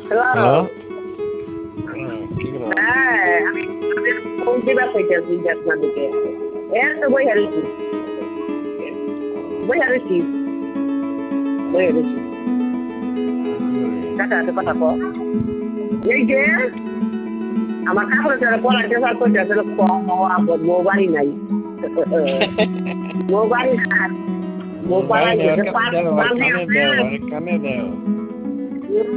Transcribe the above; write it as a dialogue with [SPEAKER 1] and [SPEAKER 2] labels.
[SPEAKER 1] Hello.
[SPEAKER 2] হ্যাঁ, আমি phone দিবা কইতাছি আপনাদেরকে। এই তো বইয়া রইছি। বইয়া রইছি। বইয়া রইছি। কাকা তো কথা কও। এই যে আমার কাপড় চোপড় পরাইতে স্যার কইতাছে বউ বাড়ি নাই। বউ বাড়ি নাই। বউ পালাই গেছে।
[SPEAKER 1] কানে দাও, কানে দাও।